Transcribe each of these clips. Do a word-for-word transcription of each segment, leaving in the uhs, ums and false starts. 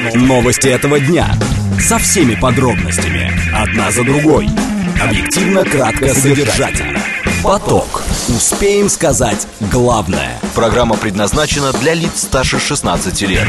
Новости этого дня. Со всеми подробностями. Одна за другой. Объективно, кратко, содержательно. Поток. Успеем сказать главное. Программа предназначена для лиц старше шестнадцати лет.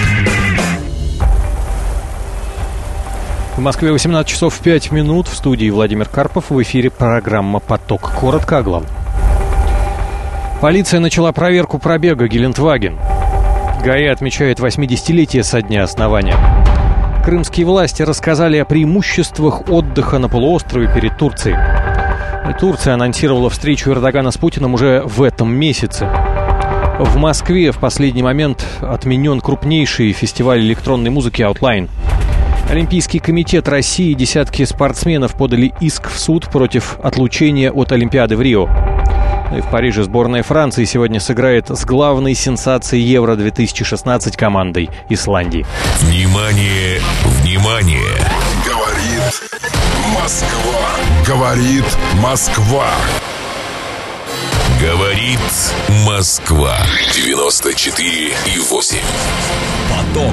В Москве восемнадцать часов пять минут. В студии Владимир Карпов. В эфире программа «Поток». Коротко о главном. Полиция начала проверку пробега «Гелендваген». ГАИ отмечает восьмидесятилетие со дня основания. Крымские власти рассказали о преимуществах отдыха на полуострове перед Турцией. И Турция анонсировала встречу Эрдогана с Путиным уже в этом месяце. В Москве в последний момент отменен крупнейший фестиваль электронной музыки «Outline». Олимпийский комитет России и десятки спортсменов подали иск в суд против отлучения от Олимпиады в Рио. И в Париже сборная Франции сегодня сыграет с главной сенсацией Евро две тысячи шестнадцать командой Исландии. Внимание, внимание! Говорит Москва. Говорит Москва. Говорит Москва. девяносто четыре и восемь. Поток.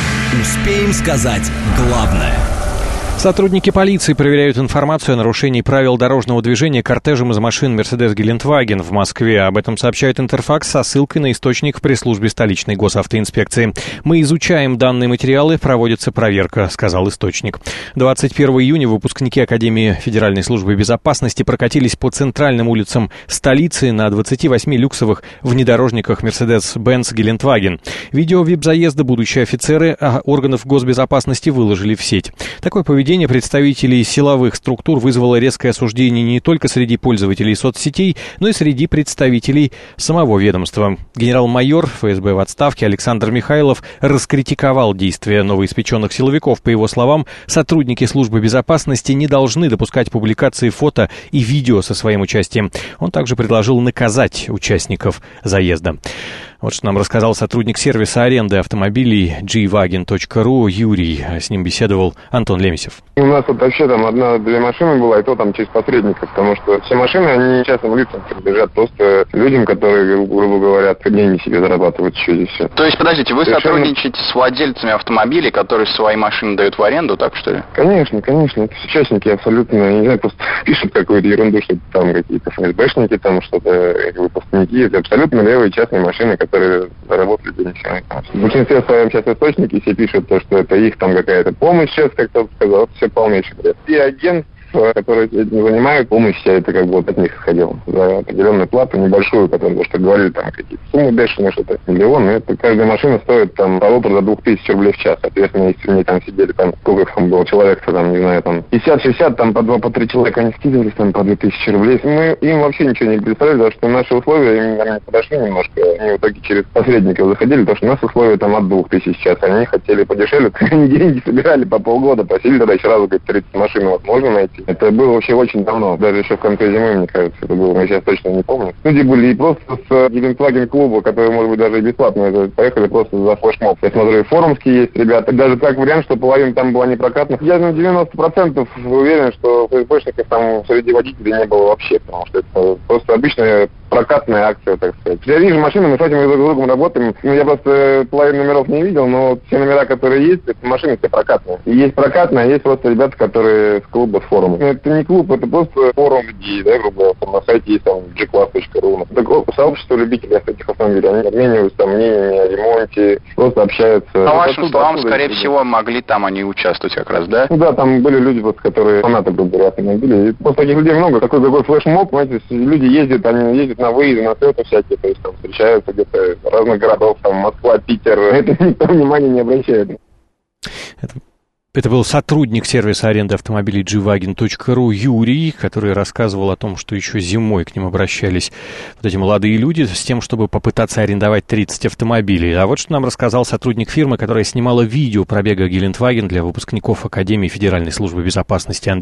Успеем сказать главное. Сотрудники полиции проверяют информацию о нарушении правил дорожного движения кортежем из машин «Мерседес Гелендваген» в Москве. Об этом сообщает Интерфакс со ссылкой на источник в пресс-службе столичной госавтоинспекции. «Мы изучаем данные материалы, проводится проверка», — сказал источник. двадцать первого июня выпускники Академии Федеральной службы безопасности прокатились по центральным улицам столицы на двадцати восьми люксовых внедорожниках «Мерседес-Бенц Гелендваген». Видео вип-заезда будущие офицеры органов госбезопасности выложили в сеть. Такое поведение Поведение представителей силовых структур вызвало резкое осуждение не только среди пользователей соцсетей, но и среди представителей самого ведомства. Генерал-майор ФСБ в отставке Александр Михайлов раскритиковал действия новоиспеченных силовиков. По его словам, сотрудники службы безопасности не должны допускать публикации фото и видео со своим участием. Он также предложил наказать участников заезда. Вот что нам рассказал сотрудник сервиса аренды автомобилей джи ваген точка ру Юрий. С ним беседовал Антон Лемесев. У нас вот вообще там одна-две машины была, и то там через посредников, потому что все машины, они частным лицам принадлежат просто людям, которые, грубо говоря, деньги себе зарабатывают еще здесь все. То есть, подождите, вы Совершенно... сотрудничаете с владельцами автомобилей, которые свои машины дают в аренду, так что ли? Конечно, конечно. Это все частники абсолютно, не знаю, просто пишут какую-то ерунду, что там какие-то эф эс бэшники, там что-то, выпускники. Это абсолютно левые частные машины, которые заработали денег. В большинстве своем сейчас источники все пишут, то, что это их там какая-то помощь сейчас, как кто-то сказал, это все полнейший бред. И агент, которые этим занимают, помощь вся это как бы вот от них исходила. За определенную плату небольшую, которую, что говорили, там какие-то суммы бешеные, что-то миллионы. Это каждая машина стоит там полутора до двух тысяч рублей в час. Соответственно, если они там сидели, там, сколько там было человек, там, не знаю, там, пятьдесят-шестьдесят, там, по два, по три человека они скидывались, там, по две тысячи рублей. Мы им вообще ничего не представляли, потому что наши условия им, наверное, подошли немножко. Они в итоге через посредников заходили, потому что у нас условия там от двух тысяч в час. Они хотели подешевле, они деньги собирали по полгода, просили тогда сразу, говорит, тридцать машин вот можно найти. Это было вообще очень давно, даже еще в конце зимы, мне кажется, это было, я сейчас точно не помню. Люди были и просто с Гелендваген клуба, который, может быть, даже и бесплатно, это, поехали просто за флешмоб. Я смотрю, и форумские есть ребята, даже как вариант, что половина там была не прокатных. Я на девяносто процентов уверен, что ФСБшников там среди водителей не было вообще, потому что это просто обычная прокатная акция, так сказать. Я вижу машины, мы с этим друг с другом работаем. Ну, я просто половину номеров не видел, но все номера, которые есть, это машины все прокатные. И есть прокатные, а есть просто ребята, которые с клуба, с форума. Это не клуб, это просто форум людей, да, грубо говоря, на сайте есть там джи класс точка ру. Такое сообщество любителей этих автомобилей. Они обмениваются там мнениями о ремонте, просто общаются. По вашим словам, скорее всего, могли там они участвовать как раз, да? Ну да, там были люди, вот, которые фанаты, грубо говоря, автомобилей. И просто таких людей много. Такой такой флешмоб, понимаете, люди ездят, они ездят на выезды, на слеты всякие, то есть там встречаются где-то разных городов, там Москва, Питер. Это никто внимания не обращает. Это... Это был сотрудник сервиса аренды автомобилей джи ваген точка ру Юрий, который рассказывал о том, что еще зимой к ним обращались вот эти молодые люди с тем, чтобы попытаться арендовать тридцать автомобилей. А вот что нам рассказал сотрудник фирмы, которая снимала видео пробега Гелендваген для выпускников Академии Федеральной службы безопасности Андрей.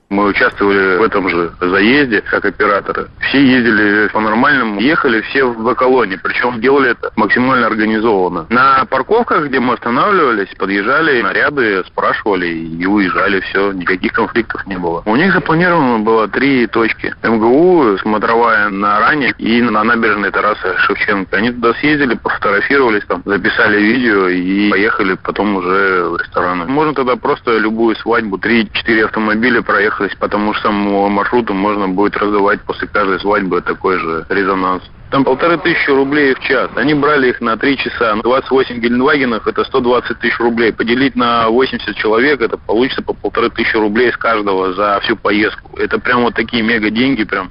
Мы участвовали в этом же заезде как операторы. Все ездили по-нормальному, ехали все в колонне, причем делали это максимально организованно. На парковках, где мы останавливались, подъезжали наряды, спрашивали и уезжали, все, никаких конфликтов не было. У них запланировано было три точки. МГУ, смотровая на Ране и на набережной Тараса Шевченко. Они туда съездили, пофотографировались там, записали видео и поехали потом уже в рестораны. Можно тогда просто любую свадьбу, три-четыре автомобиля проехали по тому же самому маршруту, можно будет раздавать после каждой свадьбы такой же резонанс. Там полторы тысячи рублей в час. Они брали их на три часа. двадцать восемь Гелендвагенов – это сто двадцать тысяч рублей. Поделить на восемьдесят человек – это получится по полторы тысячи рублей с каждого за всю поездку. Это прям вот такие мега деньги прям.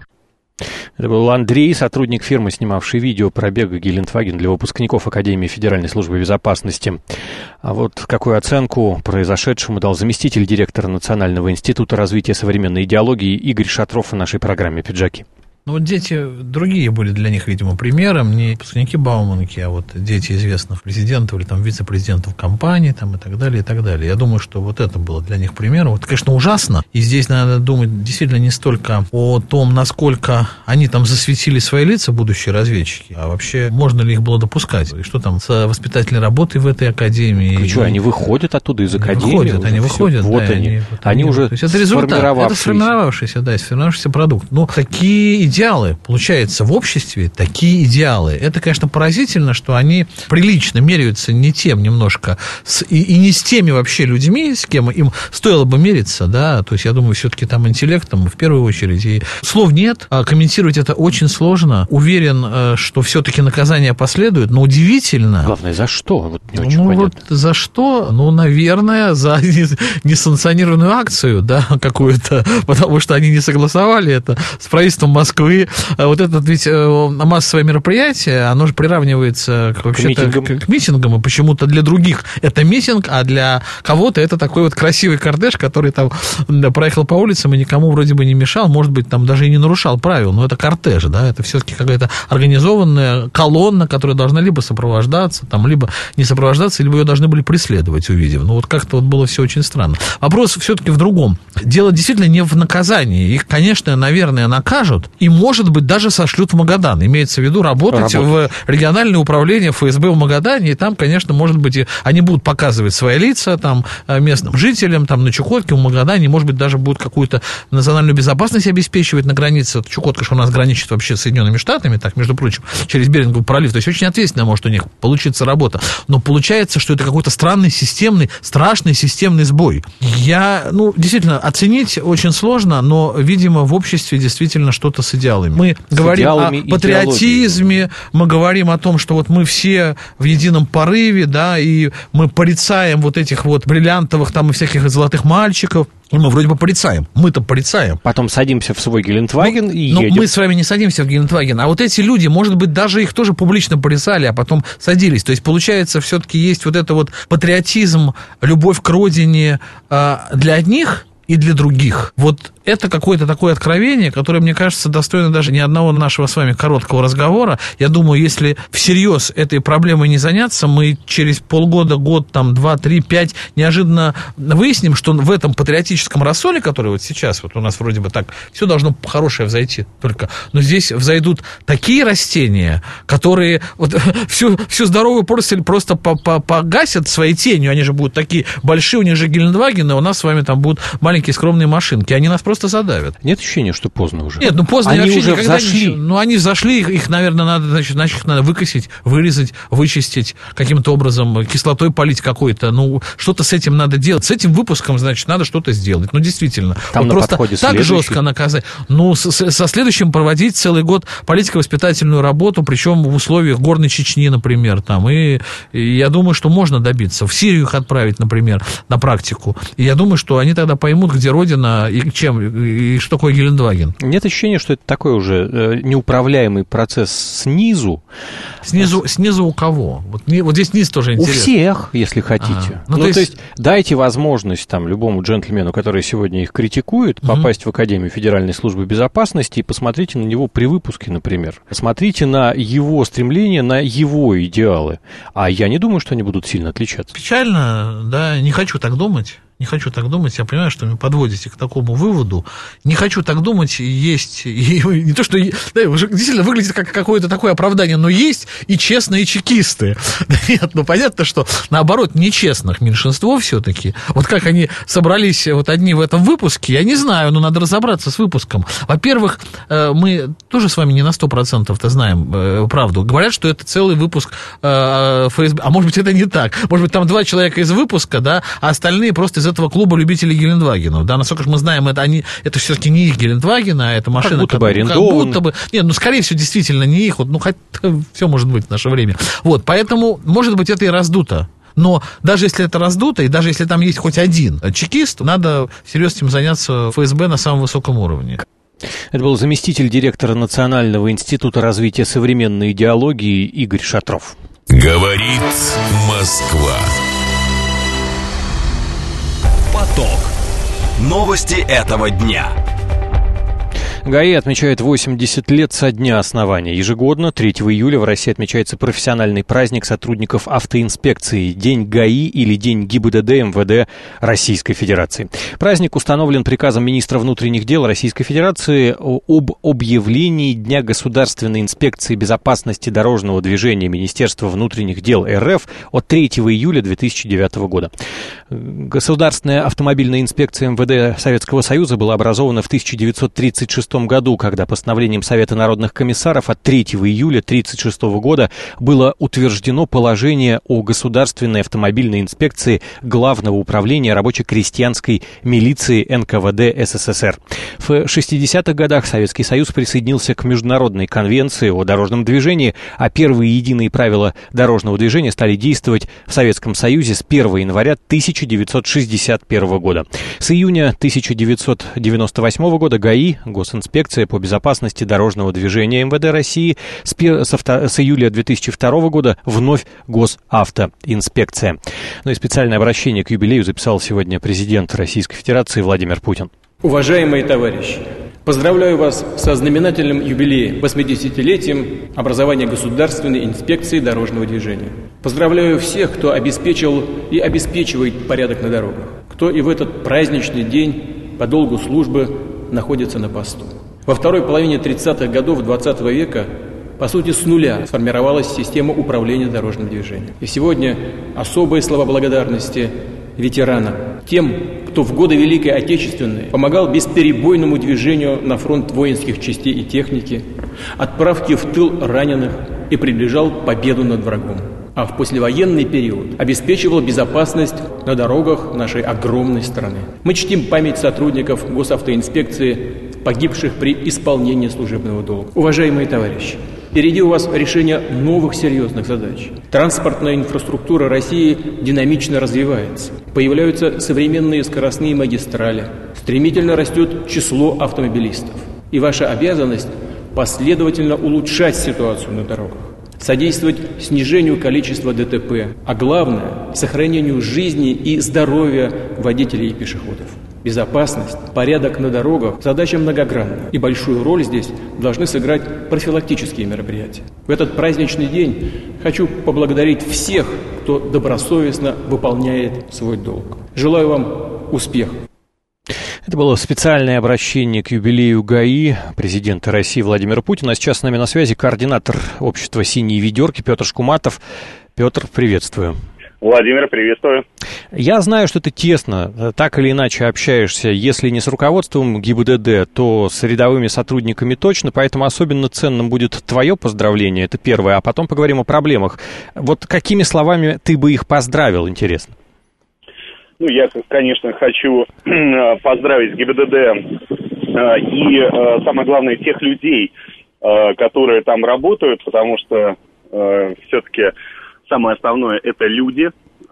Это был Андрей, сотрудник фирмы, снимавший видео пробега Гелендваген для выпускников Академии Федеральной службы безопасности. А вот какую оценку произошедшему дал заместитель директора Национального института развития современной идеологии Игорь Шатров в нашей программе «Пиджаки». Ну, вот дети другие были для них, видимо, примером, не выпускники Бауманки, а вот дети известных президентов или там вице-президентов компаний там, и так далее, и так далее. Я думаю, что вот это было для них примером. Вот, конечно, ужасно, и здесь надо думать действительно не столько о том, насколько они там засветили свои лица, будущие разведчики, а вообще можно ли их было допускать, и что там с воспитательной работой в этой академии. Ну, что, они выходят оттуда из академии? Выходят, они выходят, вот да, они, они, вот они, они уже то есть это результат, это сформировавшийся, да, сформировавшийся продукт. Ну, какие идеалы, получается, в обществе, такие идеалы. Это, конечно, поразительно, что они прилично меряются не тем немножко, с, и, и не с теми вообще людьми, с кем им стоило бы мериться, да, то есть, я думаю, все-таки там интеллектом в первую очередь. И слов нет, а комментировать это очень сложно. Уверен, что все-таки наказание последует, но удивительно. Главное, за что? Вот не ну, очень вот понятно. За что? Ну, наверное, за несанкционированную акцию, да, какую-то, потому что они не согласовали это с правительством Москвы. Вот это ведь массовое мероприятие, оно же приравнивается к, вообще-то, к, к, к митингам, и почему-то для других это митинг, а для кого-то это такой вот красивый кортеж, который там да, проехал по улицам и никому вроде бы не мешал, может быть, там даже и не нарушал правил, но это кортеж, да, это все-таки какая-то организованная колонна, которая должна либо сопровождаться, там, либо не сопровождаться, либо ее должны были преследовать, увидев. Ну, вот как-то вот было все очень странно. Вопрос все-таки в другом. Дело действительно не в наказании. Их, конечно, наверное, накажут, и, может быть, даже сошлют в Магадан. Имеется в виду работать Работать. в региональное управление эф эс бэ в Магадане, и там, конечно, может быть, и они будут показывать свои лица там, местным жителям, там, на Чукотке, в Магадане, может быть, даже будут какую-то национальную безопасность обеспечивать на границе. Чукотка, что у нас граничит вообще с Соединенными Штатами, так, между прочим, через Беринговый пролив. То есть очень ответственно может у них получиться работа. Но получается, что это какой-то странный, системный, страшный системный сбой. Я, ну, действительно, оценить очень сложно, но, видимо, в обществе действительно что-то с идеалами. Мы с говорим о патриотизме, мы говорим о том, что вот мы все в едином порыве, да, и мы порицаем вот этих вот бриллиантовых там и всяких золотых мальчиков. И мы вроде бы порицаем. Мы-то порицаем. Потом садимся в свой Гелендваген ну, и но едем. Мы с вами не садимся в Гелендваген. А вот эти люди, может быть, даже их тоже публично порицали, а потом садились. То есть, получается, все-таки есть вот это вот патриотизм, любовь к родине э, для одних и для других. Вот это какое-то такое откровение, которое, мне кажется, достойно даже ни одного нашего с вами короткого разговора. Я думаю, если всерьез этой проблемой не заняться, мы через полгода, год, там, два, три, пять неожиданно выясним, что в этом патриотическом рассоле, который вот сейчас, вот у нас вроде бы так, все должно хорошее взойти только. Но здесь взойдут такие растения, которые вот всю, всю здоровую поросль просто погасят своей тенью. Они же будут такие большие, у них же Гелендвагены, у нас с вами там будут маленькие скромные машинки. Они нас просто просто задавят. Нет ощущения, что поздно уже? Нет, ну поздно они вообще уже никогда взошли. Не... Ну, они взошли, их, их наверное, надо, значит, значит, их надо выкосить, вырезать, вычистить, каким-то образом кислотой полить какой-то. Ну, что-то с этим надо делать. С этим выпуском, значит, надо что-то сделать. Ну, действительно. Там вот на просто так следующий. жестко наказать. Ну, с, с, со следующим проводить целый год политико-воспитательную работу, причем в условиях горной Чечни, например, там. И, и я думаю, что можно добиться. В Сирию их отправить, например, на практику. И я думаю, что они тогда поймут, где родина и чем, и что такое Гелендваген. Нет ощущения, что это такой уже э, неуправляемый процесс снизу. Снизу, снизу у кого? Вот, не, вот здесь низ тоже интересно. У всех, если хотите. Ага. Ну, ну, то, есть... то есть дайте возможность там любому джентльмену, который сегодня их критикует, угу. попасть в Академию Федеральной службы безопасности и посмотрите на него при выпуске, например. Посмотрите на его стремление, на его идеалы. А я не думаю, что они будут сильно отличаться. Печально, да, не хочу так думать. Не хочу так думать, я понимаю, что вы подводите к такому выводу. Не хочу так думать, есть, и, не то, что, да, уже действительно выглядит как какое-то такое оправдание, но есть и честные чекисты. Да нет, ну понятно, что наоборот, нечестных меньшинство все-таки. Вот как они собрались вот одни в этом выпуске, я не знаю, но надо разобраться с выпуском. Во-первых, мы тоже с вами не на сто процентов-то знаем правду. Говорят, что это целый выпуск эф эс бэ, а может быть, это не так. Может быть, там два человека из выпуска, да, а остальные просто из этого клуба любителей Гелендвагенов, да, насколько же мы знаем, это, они, это все-таки не их Гелендваген, а это машина, как будто бы арендована. Как будто бы, нет, ну, скорее всего, действительно не их, вот, ну, хоть все может быть в наше время. Вот, поэтому, может быть, это и раздуто. Но даже если это раздуто, и даже если там есть хоть один чекист, надо всерьез этим заняться эф эс бэ на самом высоком уровне. Это был заместитель директора Национального института развития современной идеологии Игорь Шатров. Говорит Москва. Поток. Новости этого дня. ГАИ отмечает восемьдесят лет со дня основания. Ежегодно, третьего июля, в России отмечается профессиональный праздник сотрудников автоинспекции, День ГАИ или День ГИБДД эм вэ дэ Российской Федерации. Праздник установлен приказом министра внутренних дел Российской Федерации об объявлении Дня государственной инспекции безопасности дорожного движения Министерства внутренних дел эр эф от третьего июля две тысячи девятого года. Государственная автомобильная инспекция эм вэ дэ Советского Союза была образована в тысяча девятьсот тридцать шестом году, когда постановлением Совета народных комиссаров от третьего июля тысяча девятьсот тридцать шестого года было утверждено положение о государственной автомобильной инспекции Главного управления рабоче-крестьянской милиции эн ка вэ дэ эс эс эс эр. В шестидесятых годах Советский Союз присоединился к Международной конвенции о дорожном движении, а первые единые правила дорожного движения стали действовать в Советском Союзе с первого января тысяча девятьсот шестьдесят первого года. С июня тысяча девятьсот девяносто восьмого года ГАИ, Госинспекция по безопасности дорожного движения эм вэ дэ России, с, с, авто, с июля две тысячи второго года вновь Госавтоинспекция. Ну и специальное обращение к юбилею записал сегодня президент Российской Федерации Владимир Путин. Уважаемые товарищи, поздравляю вас со знаменательным юбилеем, восьмидесятилетием образования Государственной инспекции дорожного движения. Поздравляю всех, кто обеспечил и обеспечивает порядок на дорогах, кто и в этот праздничный день по долгу службы находится на посту. Во второй половине тридцатых годов двадцатого века, по сути, с нуля сформировалась система управления дорожным движением. И сегодня особые слова благодарности ветеранам, тем, кто в годы Великой Отечественной помогал бесперебойному движению на фронт воинских частей и техники, отправке в тыл раненых и приближал победу над врагом. А в послевоенный период обеспечивал безопасность на дорогах нашей огромной страны. Мы чтим память сотрудников Госавтоинспекции, погибших при исполнении служебного долга. Уважаемые товарищи, впереди у вас решение новых серьезных задач. Транспортная инфраструктура России динамично развивается. Появляются современные скоростные магистрали. Стремительно растет число автомобилистов. И ваша обязанность последовательно улучшать ситуацию на дорогах, содействовать снижению количества дэ тэ пэ, а главное – сохранению жизни и здоровья водителей и пешеходов. Безопасность, порядок на дорогах – задача многогранная, и большую роль здесь должны сыграть профилактические мероприятия. В этот праздничный день хочу поблагодарить всех, кто добросовестно выполняет свой долг. Желаю вам успехов. Это было специальное обращение к юбилею ГАИ президента России Владимира Путина. А сейчас с нами на связи координатор общества «Синие ведерки» Петр Шкуматов. Петр, приветствую. Владимир, приветствую. Я знаю, что ты тесно, так или иначе общаешься, если не с руководством ГИБДД, то с рядовыми сотрудниками точно, поэтому особенно ценным будет твое поздравление, это первое, а потом поговорим о проблемах. Вот какими словами ты бы их поздравил, интересно? Ну, я, конечно, хочу поздравить ГИБДД и, самое главное, тех людей, которые там работают, потому что все-таки самое основное – это люди,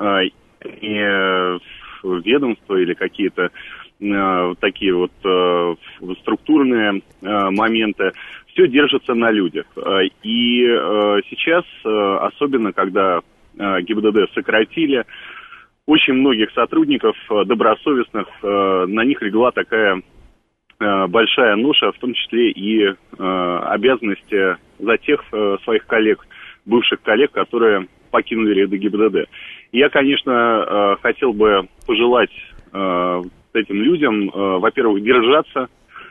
не ведомства или какие-то такие вот структурные моменты. Все держится на людях. И сейчас, особенно когда ГИБДД сократили, очень многих сотрудников добросовестных, на них легла такая большая ноша, в том числе и обязанности за тех своих коллег, бывших коллег, которые покинули ряды ГИБДД. Я, конечно, хотел бы пожелать э, этим людям, э, во-первых, держаться,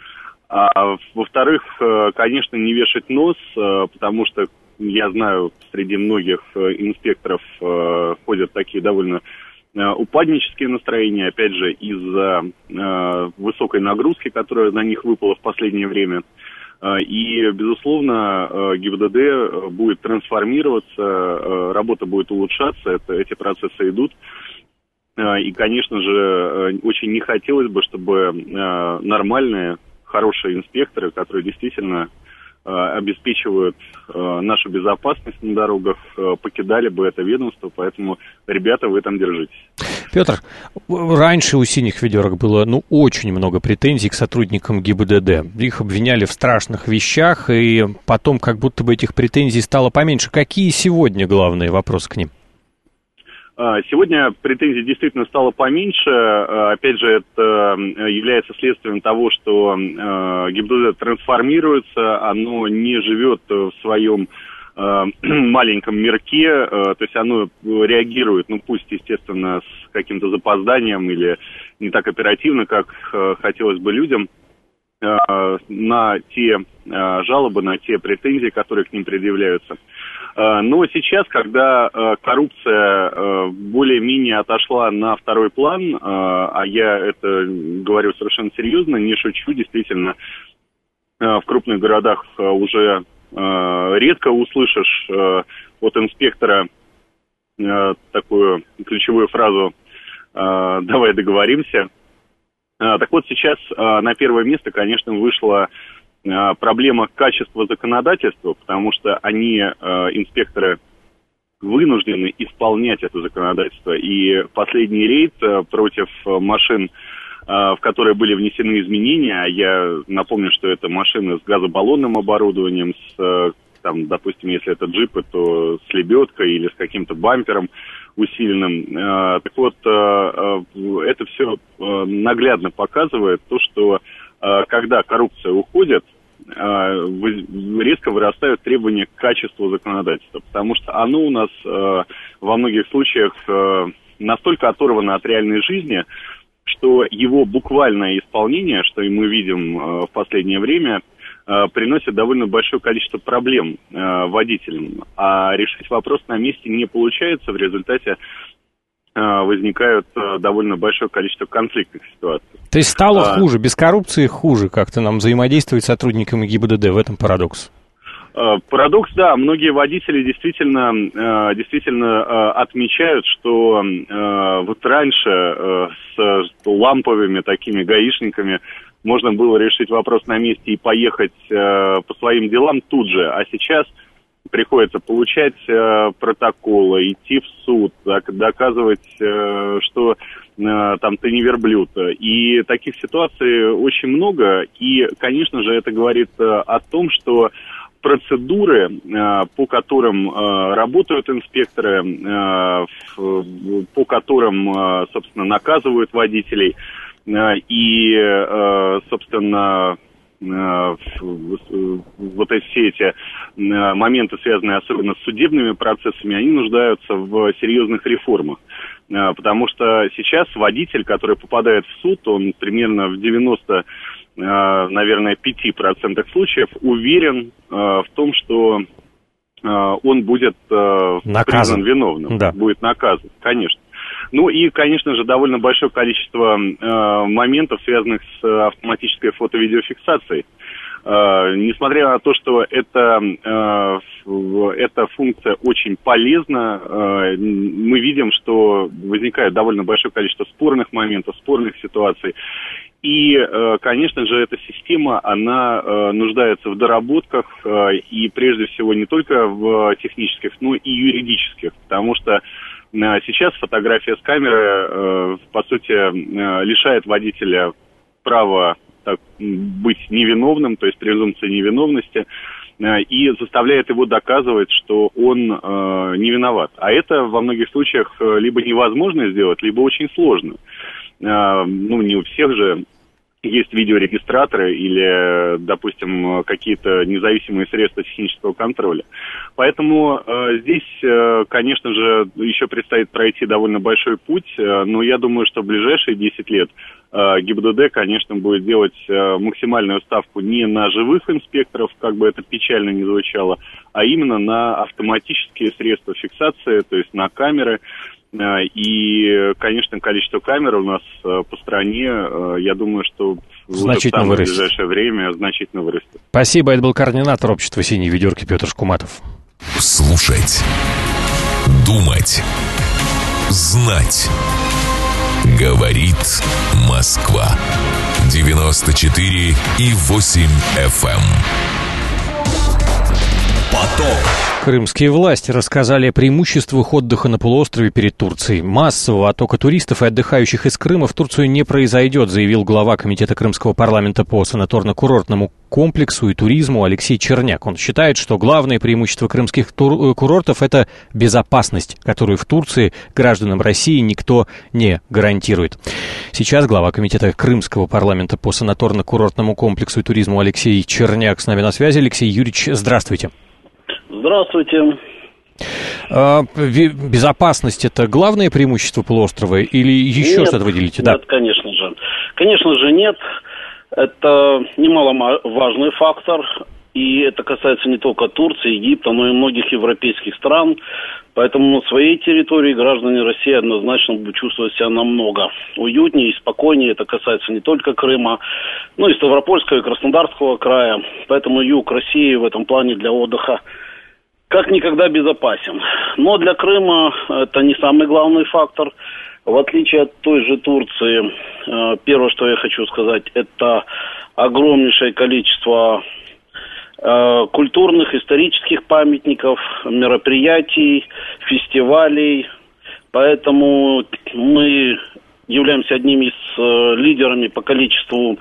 а во-вторых, э, конечно, не вешать нос, э, потому что я знаю, среди многих э, инспекторов э, ходят такие довольно э, упаднические настроения, опять же, из-за э, высокой нагрузки, которая на них выпала в последнее время. И, безусловно, ГИБДД будет трансформироваться, работа будет улучшаться, это, эти процессы идут. И, конечно же, очень не хотелось бы, чтобы нормальные, хорошие инспекторы, которые действительно обеспечивают нашу безопасность на дорогах, покидали бы это ведомство, поэтому, ребята, вы там держитесь. Петр, раньше у «Синих ведерок» было, ну, очень много претензий к сотрудникам ГИБДД. Их обвиняли в страшных вещах, и потом как будто бы этих претензий стало поменьше. Какие сегодня главные вопросы к ним? Сегодня претензий действительно стало поменьше. Опять же, это является следствием того, что ГИБДД трансформируется, оно не живет в своем маленьком мирке, то есть оно реагирует, ну пусть, естественно, с каким-то запозданием или не так оперативно, как хотелось бы людям, на те жалобы, на те претензии, которые к ним предъявляются. Но сейчас, когда коррупция более-менее отошла на второй план, а я это говорю совершенно серьезно, не шучу, действительно, в крупных городах уже редко услышишь от инспектора такую ключевую фразу «давай договоримся». Так вот, сейчас на первое место, конечно, вышла проблема качества законодательства, потому что они, инспекторы, вынуждены исполнять это законодательство. И последний рейд против машин, в которые были внесены изменения, я напомню, что это машины с газобаллонным оборудованием, с, там, допустим, если это джипы, то с лебедкой или с каким-то бампером усиленным. Так вот, это все наглядно показывает то, что когда коррупция уходит, резко вырастают требования к качеству законодательства, потому что оно у нас во многих случаях настолько оторвано от реальной жизни, что его буквальное исполнение, что и мы видим в последнее время, приносит довольно большое количество проблем водителям. А решить вопрос на месте не получается, в результате возникают довольно большое количество конфликтных ситуаций. То есть стало а, хуже, без коррупции хуже как-то нам взаимодействовать с сотрудниками ГИБДД, в этом парадокс? Парадокс, да, многие водители действительно, действительно отмечают, что вот раньше с ламповыми такими гаишниками можно было решить вопрос на месте и поехать по своим делам тут же, а сейчас приходится получать протоколы, идти в суд, доказывать, что там ты не верблюд. И таких ситуаций очень много, и, конечно же, это говорит о том, что процедуры, по которым работают инспекторы, по которым, собственно, наказывают водителей, и, собственно, вот эти, все эти моменты, связанные особенно с судебными процессами, они нуждаются в серьезных реформах. Потому что сейчас водитель, который попадает в суд, он примерно в девяноста, наверное, пяти процентах случаев уверен в том, что он будет признан виновным, да. Будет наказан, конечно. Ну и, конечно же, довольно большое количество э, моментов, связанных с автоматической фото-видеофиксацией. Э, несмотря на то, что это, э, эта функция очень полезна, э, мы видим, что возникает довольно большое количество спорных моментов, спорных ситуаций. И, э, конечно же, эта система, она э, нуждается в доработках, э, и прежде всего не только в технических, но и юридических, потому что сейчас фотография с камеры, э, по сути, э, лишает водителя права так, быть невиновным, то есть презумпции невиновности, э, и заставляет его доказывать, что он э, не виноват. А это во многих случаях либо невозможно сделать, либо очень сложно. Э, ну, не у всех же есть видеорегистраторы или, допустим, какие-то независимые средства технического контроля. Поэтому э, здесь, э, конечно же, еще предстоит пройти довольно большой путь, э, но я думаю, что в ближайшие десять лет э, ГИБДД, конечно, будет делать э, максимальную ставку не на живых инспекторов, как бы это печально ни звучало, а именно на автоматические средства фиксации, то есть на камеры. И, конечно, количество камер у нас по стране, я думаю, что значительно в вырастет. ближайшее время значительно вырастет. Спасибо. Это был координатор общества «Синие ведерки» Петр Шкуматов. Слушать, думать, знать. Говорит Москва. девяносто четыре и восемь эф эм. Поток. Крымские власти рассказали о преимуществах отдыха на полуострове перед Турцией. Массового оттока туристов и отдыхающих из Крыма в Турцию не произойдет, заявил глава Комитета Крымского парламента по санаторно-курортному комплексу и туризму Алексей Черняк. Он считает, что главное преимущество крымских тур- курортов – это безопасность, которую в Турции гражданам России никто не гарантирует. Сейчас глава Комитета Крымского парламента по санаторно-курортному комплексу и туризму Алексей Черняк с нами на связи. Алексей Юрьевич, здравствуйте. Здравствуйте. А, безопасность – это главное преимущество полуострова или еще нет, что-то вы делите? Нет, да, конечно же. Конечно же, нет. Это немаловажный фактор. И это касается не только Турции, Египта, но и многих европейских стран. Поэтому на своей территории граждане России однозначно будут чувствовать себя намного уютнее и спокойнее. Это касается не только Крыма, но и Ставропольского, и Краснодарского края. Поэтому юг России в этом плане для отдыха как никогда безопасен. Но для Крыма это не самый главный фактор. В отличие от той же Турции, первое, что я хочу сказать, это огромнейшее количество культурных, исторических памятников, мероприятий, фестивалей. Поэтому мы являемся одними из лидерами по количеству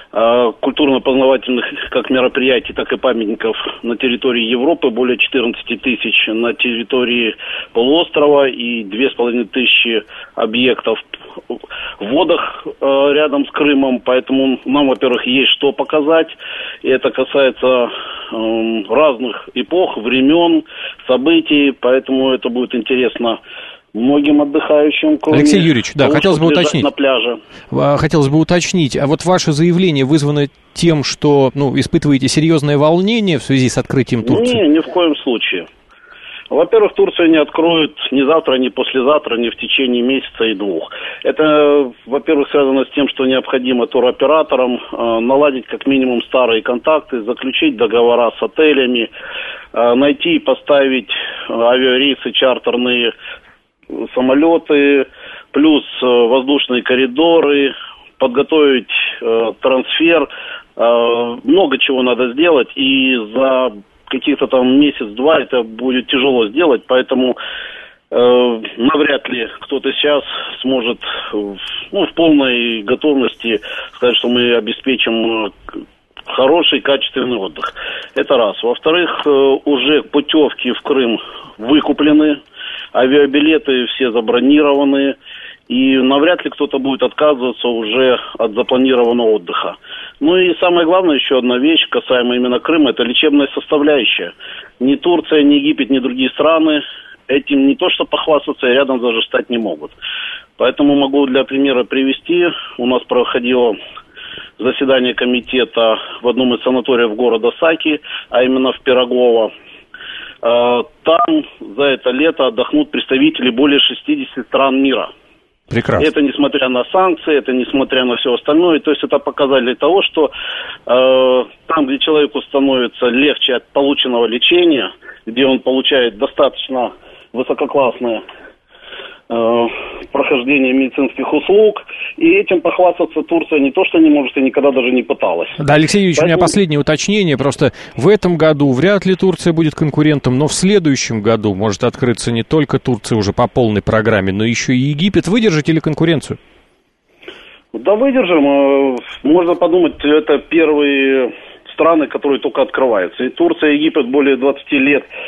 культурно-познавательных как мероприятий, так и памятников на территории Европы. Более четырнадцать тысяч на территории полуострова и две с половиной тысячи объектов в водах э, рядом с Крымом. Поэтому нам, во-первых, есть что показать. И это касается э, разных эпох, времен, событий. Поэтому это будет интересно многим отдыхающим, кроме Алексей Юрьевич, да, того, хотелось бы уточнить. На пляже. Хотелось бы уточнить, а вот ваше заявление вызвано тем, что, ну, испытываете серьезное волнение в связи с открытием Турции? Не, ни в коем случае. Во-первых, Турция не откроет ни завтра, ни послезавтра, ни в течение месяца и двух. Это, во-первых, связано с тем, что необходимо туроператорам э, наладить как минимум старые контакты, заключить договора с отелями, э, найти и поставить авиарейсы чартерные, самолеты, плюс э, воздушные коридоры, подготовить э, трансфер. Э, много чего надо сделать, и за каких-то там месяц-два это будет тяжело сделать, поэтому э, навряд ли кто-то сейчас сможет ну, в полной готовности сказать, что мы обеспечим хороший, качественный отдых. Это раз. Во-вторых, э, уже путевки в Крым выкуплены, авиабилеты все забронированы, и навряд ли кто-то будет отказываться уже от запланированного отдыха. Ну и самое главное, еще одна вещь, касаемо именно Крыма, это лечебная составляющая. Ни Турция, ни Египет, ни другие страны этим не то что похвастаться, и рядом даже стать не могут. Поэтому могу для примера привести. У нас проходило заседание комитета в одном из санаториев города Саки, а именно в Пирогово. Там за это лето отдохнут представители более шестидесяти стран мира. Прекрасно. Это несмотря на санкции, это несмотря на все остальное. То есть это показатель того, что э, там, где человеку становится легче от полученного лечения, где он получает достаточно высококлассное э, прохождение медицинских услуг, и этим похвастаться Турция не то что не может, и никогда даже не пыталась. Да, Алексей Юрьевич, Поэтому... у меня последнее уточнение. Просто в этом году вряд ли Турция будет конкурентом, но в следующем году может открыться не только Турция уже по полной программе, но еще и Египет. Выдержите ли конкуренцию? Да, выдержим. Можно подумать, это первые страны, которые только открываются. И Турция, и Египет более двадцати лет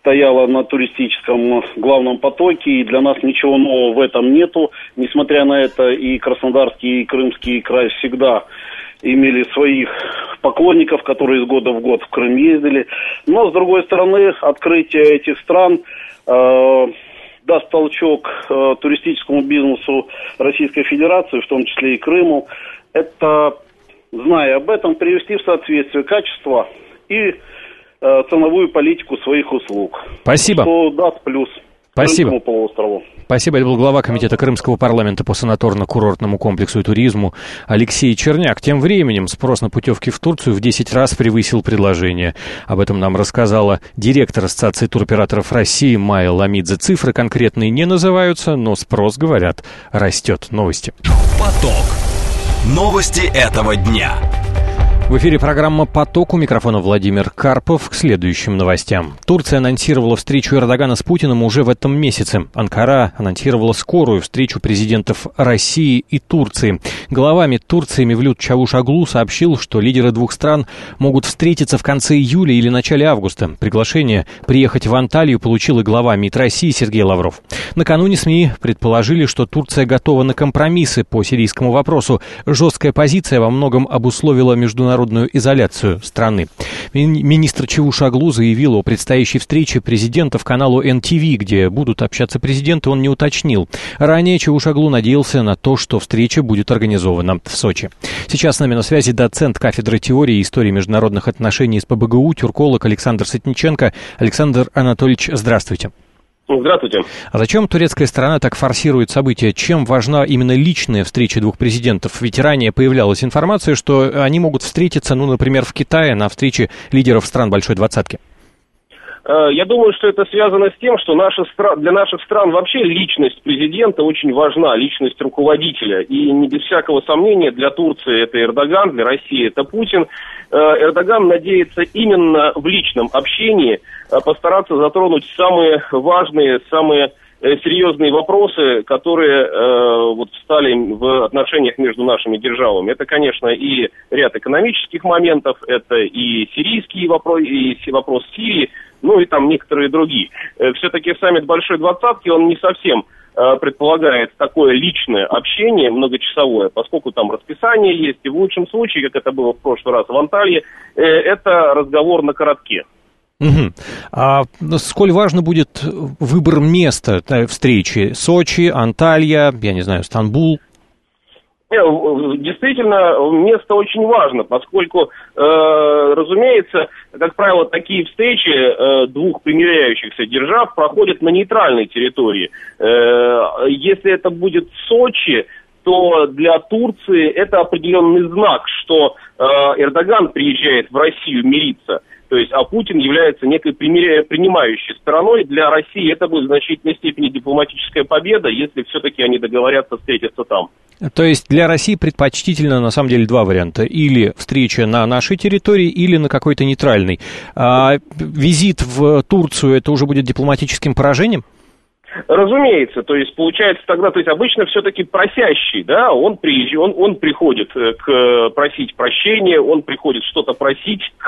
стояла на туристическом главном потоке, и для нас ничего нового в этом нету. Несмотря на это, и Краснодарский, и Крымский край всегда имели своих поклонников, которые из года в год в Крым ездили. Но, с другой стороны, открытие этих стран э, даст толчок э, туристическому бизнесу Российской Федерации, в том числе и Крыму. Это, зная об этом, привести в соответствие качество и э, ценовую политику своих услуг. Спасибо. Что даст плюс Спасибо. Крымскому полуострову. Спасибо. Это был глава комитета Крымского парламента по санаторно-курортному комплексу и туризму Алексей Черняк. Тем временем спрос на путевки в Турцию в десять раз превысил предложение. Об этом нам рассказала директор Ассоциации туроператоров России Майя Ламидзе. Цифры конкретные не называются, но спрос, говорят, растет. Новости. Поток. Новости этого дня. В эфире программа «Поток», у микрофона Владимир Карпов. К следующим новостям. Турция анонсировала встречу Эрдогана с Путиным уже в этом месяце. Анкара анонсировала скорую встречу президентов России и Турции. Глава МИД Турции Мевлют Чавушоглу сообщил, что лидеры двух стран могут встретиться в конце июля или начале августа. Приглашение приехать в Анталию получил и глава МИД России Сергей Лавров. Накануне СМИ предположили, что Турция готова на компромиссы по сирийскому вопросу. Жесткая позиция во многом обусловила международную изоляцию страны. Министр Чавушоглу заявил о предстоящей встрече президентов каналу эн ти ви, где будут общаться президенты, он не уточнил. Ранее Чавушоглу надеялся на то, что встреча будет организована в Сочи. Сейчас с нами на связи доцент кафедры теории и истории международных отношений из пэ бэ гэ у, тюрколог Александр Сытниченко. Александр Анатольевич, здравствуйте. Здравствуйте. А зачем турецкая сторона так форсирует события? Чем важна именно личная встреча двух президентов? Ведь ранее появлялась информация, что они могут встретиться, ну, например, в Китае на встрече лидеров стран Большой Двадцатки. Я думаю, что это связано с тем, что наши стра... для наших стран вообще личность президента очень важна, личность руководителя. И не без всякого сомнения, для Турции это Эрдоган, для России это Путин. Эрдоган надеется именно в личном общении постараться затронуть самые важные, самые серьезные вопросы, которые э, вот встали в отношениях между нашими державами. Это, конечно, и ряд экономических моментов, это и сирийский вопрос, и вопрос Сирии, ну и там некоторые другие. Все-таки саммит Большой Двадцатки, он не совсем э, предполагает такое личное общение многочасовое, поскольку там расписание есть, и в лучшем случае, как это было в прошлый раз в Анталии, э, это разговор на коротке. Угу. А сколь важно будет выбор места встречи? Сочи, Анталья, я не знаю, Стамбул? Действительно, место очень важно, поскольку, э, разумеется, как правило, такие встречи э, двух примиряющихся держав проходят на нейтральной территории. Э, если это будет Сочи, то для Турции это определенный знак, что э, Эрдоган приезжает в Россию мириться. То есть, а Путин является некой примиря... принимающей стороной. Для России это будет в значительной степени дипломатическая победа, если все-таки они договорятся встретиться там. То есть для России предпочтительно, на самом деле, два варианта. Или встреча на нашей территории, или на какой-то нейтральной. А визит в Турцию, это уже будет дипломатическим поражением? Разумеется, то есть получается тогда, то есть обычно все-таки просящий, да, он приезжает, он, он приходит к просить прощения, он приходит что-то просить к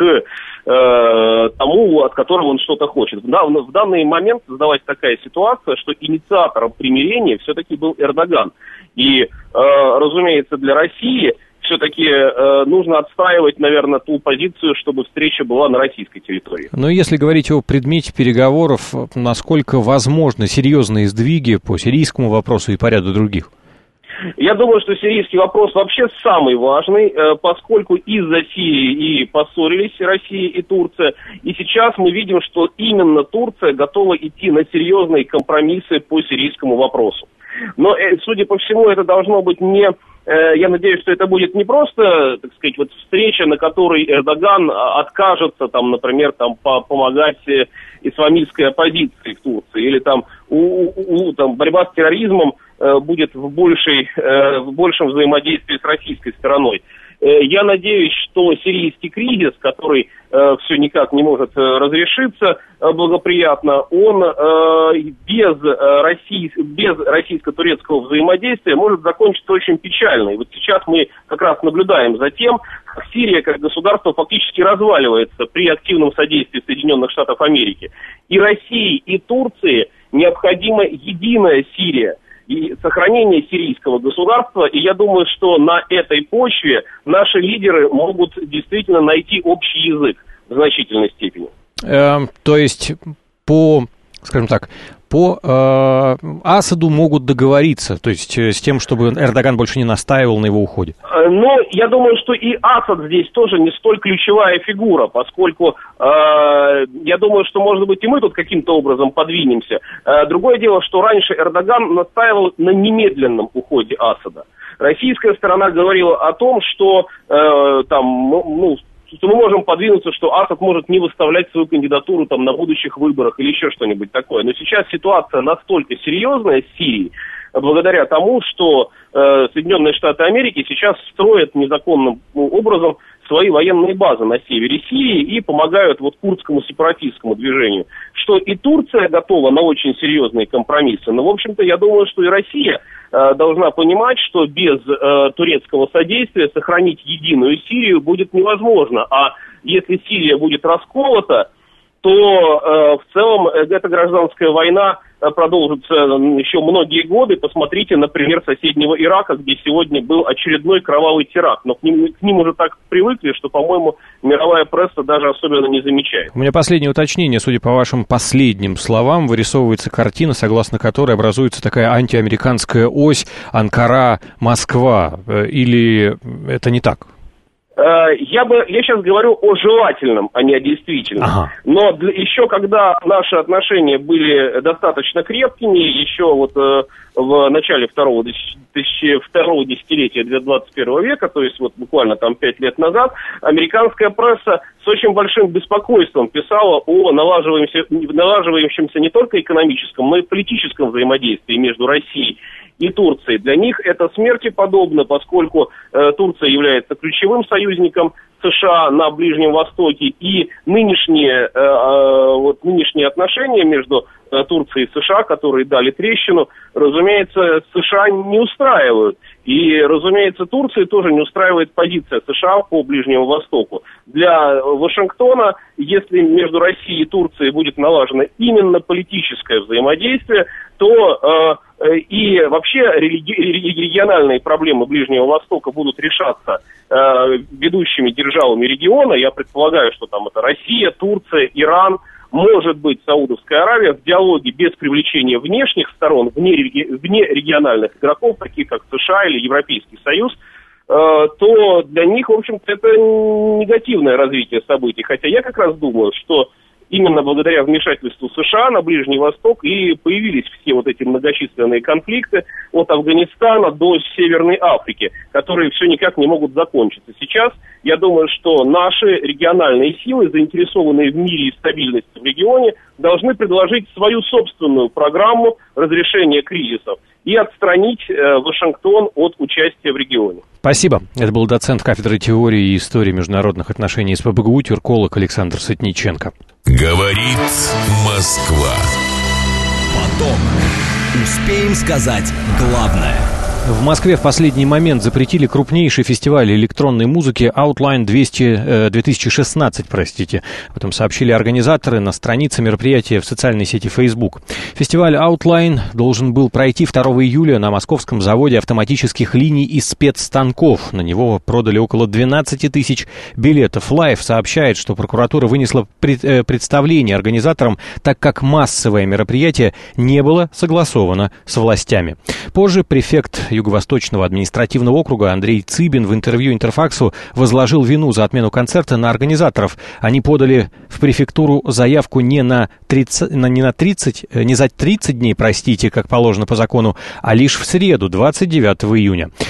э, тому, от которого он что-то хочет. В, в данный момент создалась такая ситуация, что инициатором примирения все-таки был Эрдоган. И, э, разумеется, для России все-таки э, нужно отстаивать, наверное, ту позицию, чтобы встреча была на российской территории. Но если говорить о предмете переговоров, насколько возможны серьезные сдвиги по сирийскому вопросу и по ряду других? Я думаю, что сирийский вопрос вообще самый важный, э, поскольку из-за Сирии и поссорились Россия и Турция. И сейчас мы видим, что именно Турция готова идти на серьезные компромиссы по сирийскому вопросу. Но, э, судя по всему, это должно быть не... Я надеюсь, что это будет не просто, так сказать, вот встреча, на которой Эрдоган откажется, там, например, там, помогать исламистской оппозиции в Турции, или там, у, у, там борьба с терроризмом будет в, большей, в большем взаимодействии с российской стороной. Я надеюсь, что сирийский кризис, который э, все никак не может э, разрешиться э, благоприятно, он э, без, э, России, без российско-турецкого взаимодействия может закончиться очень печально. И вот сейчас мы как раз наблюдаем за тем, как Сирия как государство фактически разваливается при активном содействии Соединенных Штатов Америки. И России, и Турции необходима единая Сирия и сохранение сирийского государства, и я думаю, что на этой почве наши лидеры могут действительно найти общий язык в значительной степени. Э, то есть по, скажем так, по э, Асаду могут договориться, то есть с тем, чтобы Эрдоган больше не настаивал на его уходе? Но я думаю, что и Асад здесь тоже не столь ключевая фигура, поскольку э, я думаю, что, может быть, и мы тут каким-то образом подвинемся. Э, другое дело, что раньше Эрдоган настаивал на немедленном уходе Асада. Российская сторона говорила о том, что э, там, ну, что мы можем подвинуться, что Асад может не выставлять свою кандидатуру там, на будущих выборах или еще что-нибудь такое. Но сейчас ситуация настолько серьезная с Сирией, благодаря тому, что э, Соединенные Штаты Америки сейчас строят незаконным образом свои военные базы на севере Сирии и помогают вот курдскому сепаратистскому движению. Что и Турция готова на очень серьезные компромиссы. Но, в общем-то, я думаю, что и Россия э, должна понимать, что без э, турецкого содействия сохранить единую Сирию будет невозможно. А если Сирия будет расколота, то э, в целом эта гражданская война продолжится еще многие годы. Посмотрите, например, соседнего Ирака, где сегодня был очередной кровавый теракт. Но к ним, к ним уже так привыкли, что, по-моему, мировая пресса даже особенно не замечает. У меня последнее уточнение. Судя по вашим последним словам, вырисовывается картина, согласно которой образуется такая антиамериканская ось Анкара-Москва. Или это не так? Я бы, я сейчас говорю о желательном, а не о действительном. Ага. Но для, еще когда наши отношения были достаточно крепкими, еще вот э, в начале второго, тысячи, второго десятилетия двадцать первого века, то есть вот буквально там пять лет назад, американская пресса с очень большим беспокойством писала о налаживаемся, налаживающемся не только экономическом, но и политическом взаимодействии между Россией и Турции. Для них это смерти подобно, поскольку э, Турция является ключевым союзником США на Ближнем Востоке, и нынешние, э, э, вот, нынешние отношения между э, Турцией и США, которые дали трещину, разумеется, США не устраивают. И, разумеется, Турции тоже не устраивает позиция США по Ближнему Востоку. Для Вашингтона, если между Россией и Турцией будет налажено именно политическое взаимодействие, то э, и вообще религи- региональные проблемы Ближнего Востока будут решаться э, ведущими державами региона. Я предполагаю, что там это Россия, Турция, Иран, может быть, Саудовская Аравия в диалоге без привлечения внешних сторон, вне, вне региональных игроков, таких как США или Европейский Союз, э, то для них, в общем-то, это негативное развитие событий. Хотя я как раз думаю, что именно благодаря вмешательству США на Ближний Восток и появились все вот эти многочисленные конфликты от Афганистана до Северной Африки, которые все никак не могут закончиться. Сейчас, я думаю, что наши региональные силы, заинтересованные в мире и стабильности в регионе, должны предложить свою собственную программу разрешения кризисов и отстранить э, Вашингтон от участия в регионе. Спасибо. Это был доцент кафедры теории и истории международных отношений СПбГУ, тюрколог Александр Сытниченко. Говорит Москва. Поток. Успеем сказать главное. В Москве в последний момент запретили крупнейший фестиваль электронной музыки Outline двести, две тысячи шестнадцать, простите. Об этом сообщили организаторы на странице мероприятия в социальной сети Facebook. Фестиваль Outline должен был пройти второго июля на московском заводе автоматических линий и спецстанков. На него продали около двенадцать тысяч билетов. Live сообщает, что прокуратура вынесла пред, представление организаторам, так как массовое мероприятие не было согласовано с властями. Позже префект Юго-Восточного административного округа Андрей Цыбин в интервью Интерфаксу возложил вину за отмену концерта на организаторов. Они подали в префектуру заявку не на тридцать, не на тридцать, не за тридцать дней, простите, как положено по закону, а лишь в среду, двадцать девятого июня.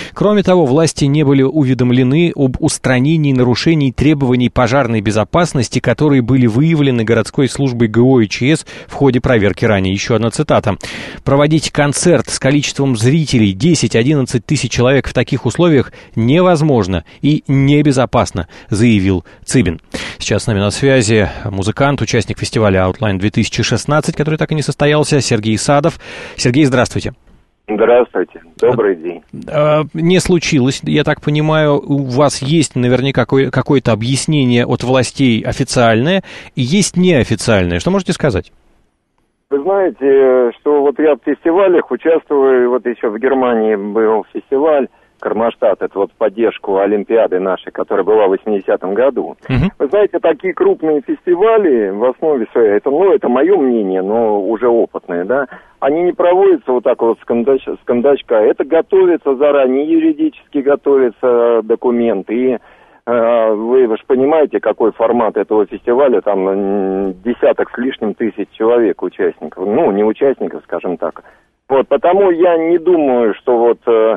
Кроме того, власти не были уведомлены об устранении нарушений требований пожарной безопасности, которые были выявлены городской службой ГО и ЧС в ходе проверки ранее. Еще одна цитата. «Проводить концерт с количеством зрителей десять-одиннадцать тысяч человек в таких условиях невозможно и небезопасно», заявил Цыбин. Сейчас с нами на связи музыкант, участник фестиваля Outline две тысячи шестнадцать, который так и не состоялся, Сергей Садов. Сергей, здравствуйте. Здравствуйте, добрый день. Не случилось, я так понимаю, у вас есть наверняка какое-то объяснение от властей официальное, и есть неофициальное. Что можете сказать? Вы знаете, что вот я в фестивалях участвую, вот еще в Германии был фестиваль Кармаштадт, это вот в поддержку Олимпиады нашей, которая была в восьмидесятом году. Uh-huh. Вы знаете, такие крупные фестивали в основе своей, это, ну, это мое мнение, но уже опытное, да, они не проводятся вот так вот с, кондач, с кондачка, это готовится заранее, юридически готовятся документы, и э, вы, вы же понимаете, какой формат этого фестиваля, там десяток с лишним тысяч человек участников, ну, не участников, скажем так. Вот, потому я не думаю, что вот... Э,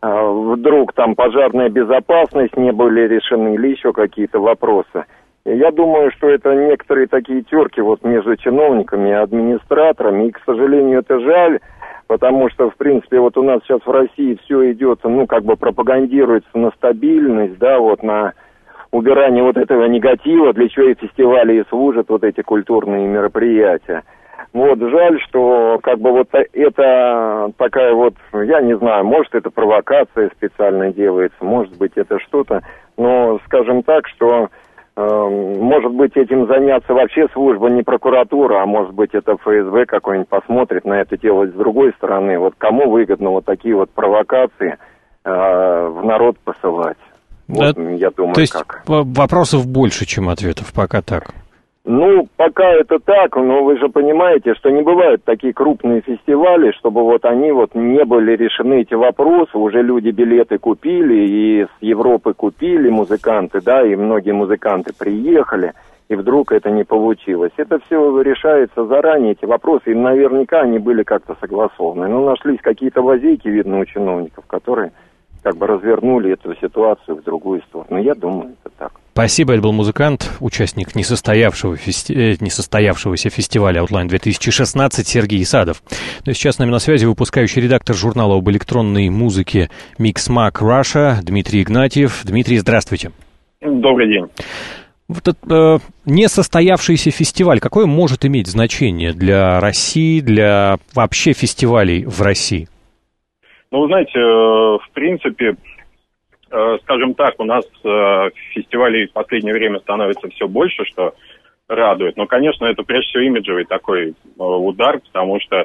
вдруг там пожарная безопасность не были решены или еще какие-то вопросы. Я думаю, что это некоторые такие терки вот между чиновниками и администраторами, и, к сожалению, это жаль, потому что, в принципе, вот у нас сейчас в России все идет, ну, как бы пропагандируется на стабильность, да, вот на убирание вот этого негатива, для чего и фестивали и служат вот эти культурные мероприятия. Вот, жаль, что как бы вот это такая вот, я не знаю, может это провокация специально делается, может быть это что-то, но скажем так, что э, может быть этим заняться вообще служба, не прокуратура, а может быть это эф эс бэ какой-нибудь посмотрит на это дело с другой стороны, вот кому выгодно вот такие вот провокации э, в народ посылать. Вот, да, я думаю, то есть как. Вопросов больше, чем ответов, пока так. Ну, пока это так, но вы же понимаете, что не бывают такие крупные фестивали, чтобы вот они вот не были решены эти вопросы, уже люди билеты купили, и с Европы купили музыканты, да, и многие музыканты приехали, и вдруг это не получилось. Это все решается заранее, эти вопросы, и наверняка они были как-то согласованы. Но нашлись какие-то лазейки, видно, у чиновников, которые как бы развернули эту ситуацию в другую сторону. Я думаю, это так. Спасибо, это был музыкант, участник несостоявшего фести... несостоявшегося фестиваля Outline две тысячи шестнадцать Сергей Садов. Ну и сейчас с нами на связи выпускающий редактор журнала об электронной музыке Mixmag Russia Дмитрий Игнатьев. Дмитрий, здравствуйте. Добрый день. Вот этот э, несостоявшийся фестиваль, какое может иметь значение для России, для вообще фестивалей в России? Ну, вы знаете, в принципе, скажем так, у нас фестивалей в последнее время становится все больше, что радует. Но, конечно, это прежде всего имиджевый такой удар, потому что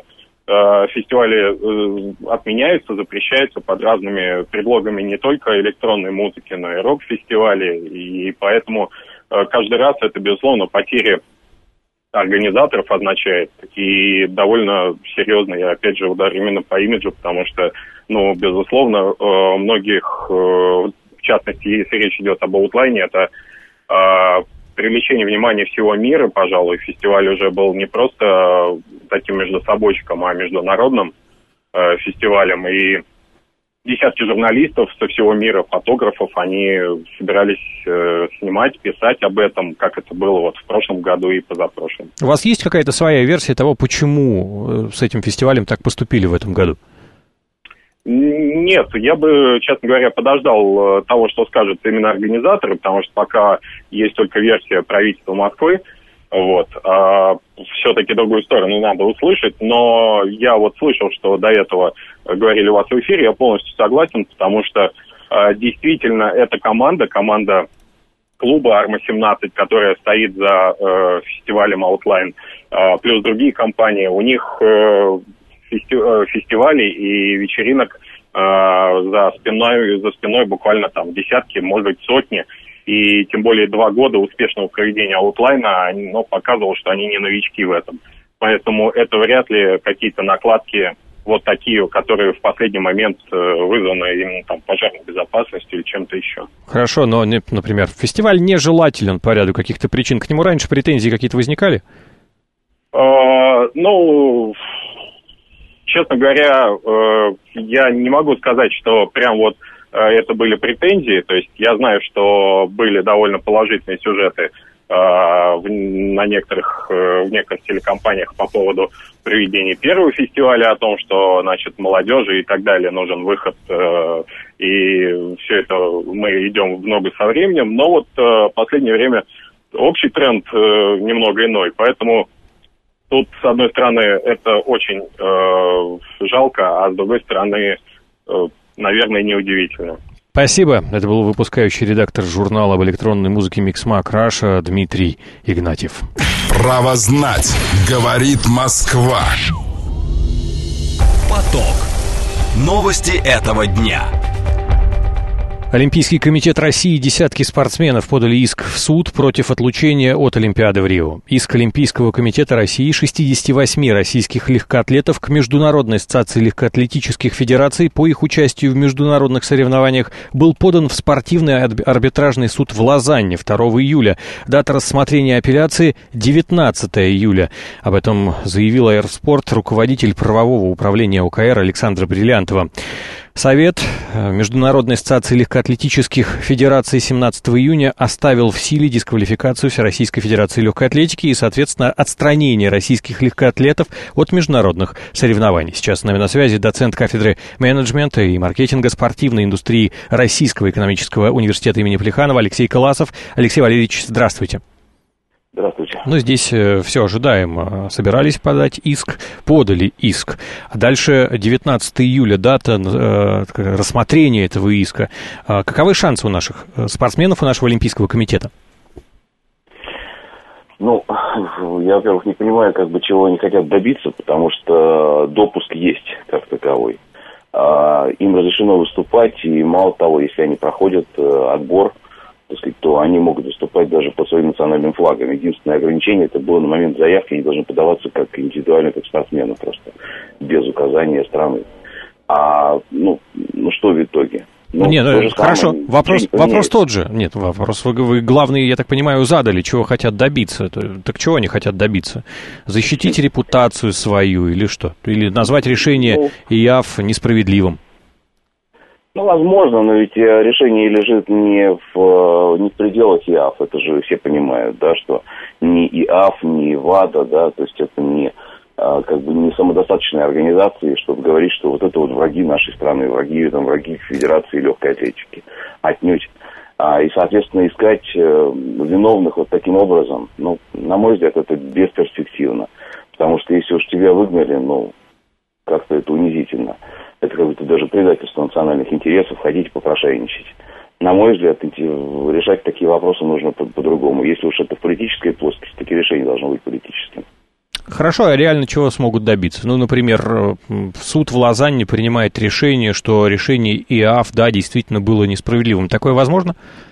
фестивали отменяются, запрещаются под разными предлогами не только электронной музыки, но и рок-фестивали. И поэтому каждый раз это, безусловно, потери организаторов означает, и довольно серьезный, опять же, удар именно по имиджу, потому что, ну, безусловно, многих, в частности, если речь идет об Outline, это привлечение внимания всего мира, пожалуй, фестиваль уже был не просто таким междусобойчиком, а международным фестивалем, и десятки журналистов со всего мира, фотографов, они собирались э, снимать, писать об этом, как это было вот в прошлом году и позапрошлом. У вас есть какая-то своя версия того, почему с этим фестивалем так поступили в этом году? Нет, я бы, честно говоря, подождал того, что скажут именно организаторы, потому что пока есть только версия правительства Москвы, вот, а все-таки другую сторону надо услышать, но я вот слышал, что до этого говорили у вас в эфире, я полностью согласен, потому что а, действительно эта команда, команда клуба Арма семнадцать, которая стоит за э, фестивалем Outline, э, плюс другие компании, у них э, фести, э, фестивалей и вечеринок э, за спиной, за спиной буквально там десятки, может быть сотни. И тем более два года успешного проведения Outline, ну, показывало, что они не новички в этом. Поэтому это вряд ли какие-то накладки вот такие, которые в последний момент вызваны именно там пожарной безопасностью или чем-то еще. Хорошо, но, например, фестиваль нежелателен по ряду каких-то причин. К нему раньше претензии какие-то возникали? А, ну, честно говоря, я не могу сказать, что прям вот это были претензии. То есть я знаю, что были довольно положительные сюжеты на некоторых, в некоторых телекомпаниях по поводу проведения первого фестиваля, о том, что, значит, молодежи и так далее нужен выход, и все это мы идем в ногу со временем. Но вот в последнее время общий тренд немного иной, поэтому тут, с одной стороны, это очень жалко, а с другой стороны, наверное, неудивительно. Спасибо. Это был выпускающий редактор журнала об электронной музыке «Миксмак Раша» Дмитрий Игнатьев. Право знать. Говорит Москва. Поток. Новости этого дня. Олимпийский комитет России и десятки спортсменов подали иск в суд против отлучения от Олимпиады в Рио. Иск Олимпийского комитета России и шестидесяти восьми российских легкоатлетов к Международной ассоциации легкоатлетических федераций по их участию в международных соревнованиях был подан в спортивный арбитражный суд в Лозанне второго июля. Дата рассмотрения апелляции – девятнадцатого июля. Об этом заявил Аэроспорт руководитель правового управления ОКР Александра Бриллиантова. Совет Международной ассоциации легкоатлетических федераций семнадцатого июня оставил в силе дисквалификацию Всероссийской федерации легкой атлетики и, соответственно, отстранение российских легкоатлетов от международных соревнований. Сейчас с нами на связи доцент кафедры менеджмента и маркетинга спортивной индустрии Российского экономического университета имени Плеханова Алексей Коласов. Алексей Валерьевич, здравствуйте. Здравствуйте. Ну, здесь э, все ожидаемо. Собирались подать иск, подали иск. А дальше девятнадцатого июля дата э, рассмотрения этого иска. А каковы шансы у наших спортсменов, у нашего Олимпийского комитета? Ну, я, во-первых, не понимаю, как бы чего они хотят добиться, потому что допуск есть как таковой. А, им разрешено выступать, и мало того, если они проходят э, отбор, так сказать, то они могут выступать даже под своим национальным флагом. Единственное ограничение, это было на момент заявки, они должны подаваться как индивидуально, как спортсмены просто, без указания страны. А, ну, ну что в итоге? Ну, Нет, хорошо, самое, вопрос, вопрос тот же. Нет, вопрос вы, вы главный, я так понимаю, задали, чего хотят добиться. Так чего они хотят добиться? Защитить репутацию свою или что? Или назвать решение ну, ИАФ несправедливым? Ну, возможно, но ведь решение лежит не в, не в пределах ИАФ, это же все понимают, да, что ни ИАФ, ни ВАДА, да, то есть это не, как бы не самодостаточные организации, чтобы говорить, что вот это вот враги нашей страны, враги, там, враги Федерации легкой атлетики, отнюдь. А, и, соответственно, искать виновных вот таким образом, ну, на мой взгляд, это бесперспективно, потому что если уж тебя выгнали, ну, как-то это унизительно. Это как будто даже предательство национальных интересов, ходить попрошайничать. На мой взгляд, решать такие вопросы нужно по- по-другому. Если уж это в политической плоскости, такие решения должны быть политическими. Хорошо, а реально чего смогут добиться? Ну, например, суд в Лозанне принимает решение, что решение ИАФ, да, действительно было несправедливым. Такое возможно?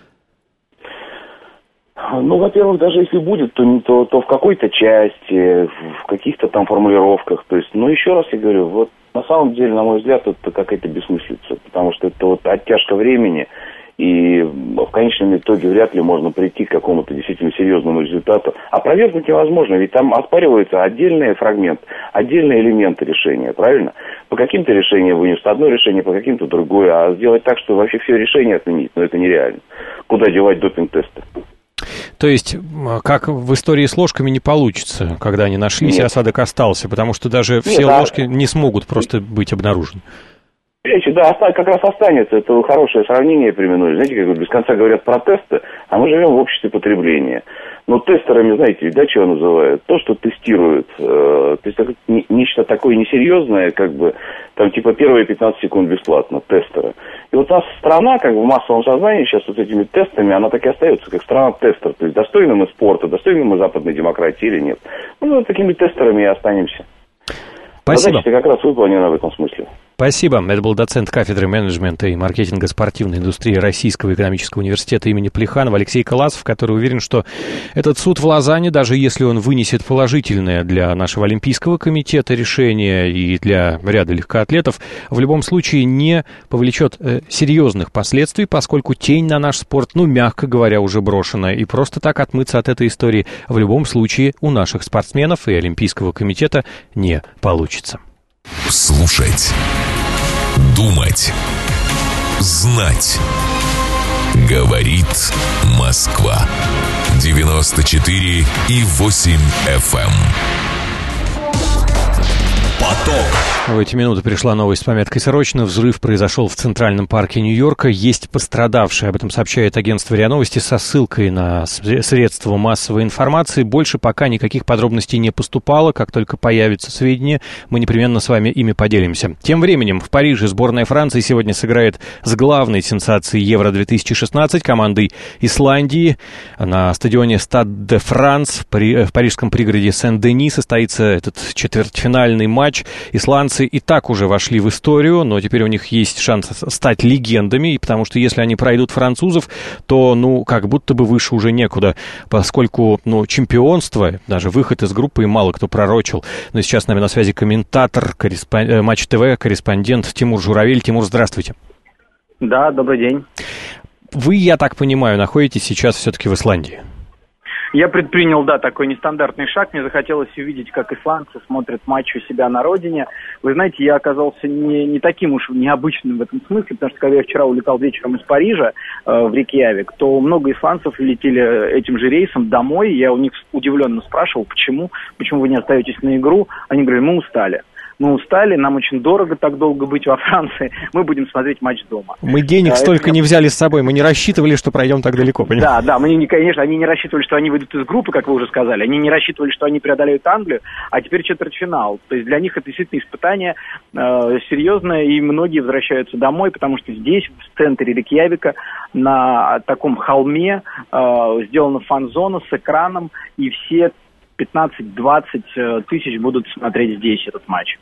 Ну, во-первых, даже если будет, то, то, то в какой-то части, в каких-то там формулировках. То есть, ну, еще раз я говорю, вот на самом деле, на мой взгляд, это какая-то бессмыслица, потому что это вот оттяжка времени, и в конечном итоге вряд ли можно прийти к какому-то действительно серьезному результату. Опровергнуть невозможно, ведь там оспаривается отдельный фрагмент, отдельные элементы решения, правильно? По каким-то решениям вынесут одно решение, по каким-то другое, а сделать так, что вообще все решения отменить, ну это нереально. Куда девать допинг-тесты? То есть, как в истории с ложками не получится, когда они нашлись, Нет. и осадок остался, потому что даже Нет, все а... ложки не смогут просто быть обнаружены. Речь, да, как раз останется. Это хорошее сравнение применули. Знаете, как без конца говорят про тесты, а мы живем в обществе потребления. Но тестерами, знаете, да, чего называют? То, что тестируют. Э, то есть это нечто такое несерьезное, как бы, там, типа, первые пятнадцать секунд бесплатно, тестеры. И вот у нас страна, как бы, в массовом сознании сейчас вот этими тестами, она так и остается, как страна-тестер. То есть достойны мы спорта, достойны мы западной демократии или нет. Ну, вот такими тестерами и останемся. Спасибо. Задача как раз выполнена в этом смысле. Спасибо. Это был доцент кафедры менеджмента и маркетинга спортивной индустрии Российского экономического университета имени Плеханова Алексей Коласов, который уверен, что этот суд в Лозанне, даже если он вынесет положительное для нашего Олимпийского комитета решение и для ряда легкоатлетов, в любом случае не повлечет э, серьезных последствий, поскольку тень на наш спорт, ну, мягко говоря, уже брошена. И просто так отмыться от этой истории в любом случае у наших спортсменов и Олимпийского комитета не получится. Слушать. Думать. Знать. Говорит Москва. девяносто четыре и восемь эф эм. В эти минуты пришла новость с пометкой «Срочно». Взрыв произошел в Центральном парке Нью-Йорка. Есть пострадавшие. Об этом сообщает агентство РИА Новости со ссылкой на средства массовой информации. Больше пока никаких подробностей не поступало. Как только появятся сведения, мы непременно с вами ими поделимся. Тем временем в Париже сборная Франции сегодня сыграет с главной сенсацией Евро две тысячи шестнадцать командой Исландии. На стадионе Стад де Франс в парижском пригороде Сен-Дени состоится этот четвертьфинальный матч. Исландцы и так уже вошли в историю, но теперь у них есть шанс стать легендами, потому что если они пройдут французов, то, ну, как будто бы выше уже некуда, поскольку, ну, чемпионство, даже выход из группы мало кто пророчил. Но сейчас с нами на связи комментатор корреспон... Матч ТВ, корреспондент Тимур Журавель. Тимур, здравствуйте. Да, добрый день. Вы, я так понимаю, находитесь сейчас все-таки в Исландии. Я предпринял, да, такой нестандартный шаг. Мне захотелось увидеть, как исландцы смотрят матч у себя на родине. Вы знаете, я оказался не, не таким уж необычным в этом смысле, потому что когда я вчера улетал вечером из Парижа э, в Рейкьявик, то много исландцев летели этим же рейсом домой. Я у них удивленно спрашивал, почему, почему вы не остаетесь на игру. Они говорили, мы устали. Мы устали, нам очень дорого так долго быть во Франции, мы будем смотреть матч дома. Мы денег а, столько это... не взяли с собой, мы не рассчитывали, что пройдем так далеко, понимаете? Да, да, мы, не, конечно, они не рассчитывали, что они выйдут из группы, как вы уже сказали, они не рассчитывали, что они преодолеют Англию, а теперь четвертьфинал. То есть для них это действительно испытание э, серьезное, и многие возвращаются домой, потому что здесь, в центре Рейкьявика, на таком холме э, сделана фан-зона с экраном, и все пятнадцать-двадцать тысяч будут смотреть здесь этот матч.